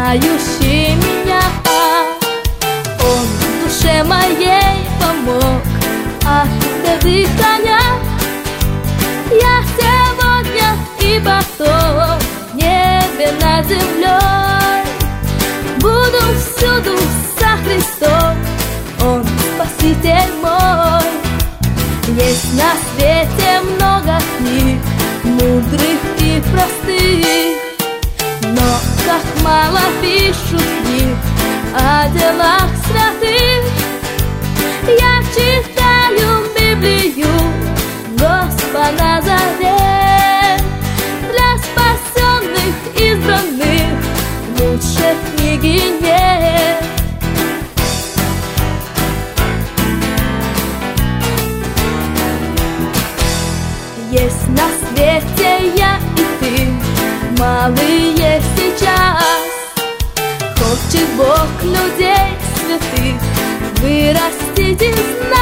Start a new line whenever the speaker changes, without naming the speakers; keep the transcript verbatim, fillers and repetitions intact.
знающий меня. Он в душе моей помог от беды коня. Я сегодня и потом в небе над землей буду всюду со Христом, Он Спаситель мой. Есть на свете много книг, мудрых и простых, но как мало пишут в них о делах святых. Я читаю Библию, Господа завет, для спасенных, избранных лучше книги нет. Есть на свете я и ты, малые сейчас. Хочет Бог людей святых вырастить из нас.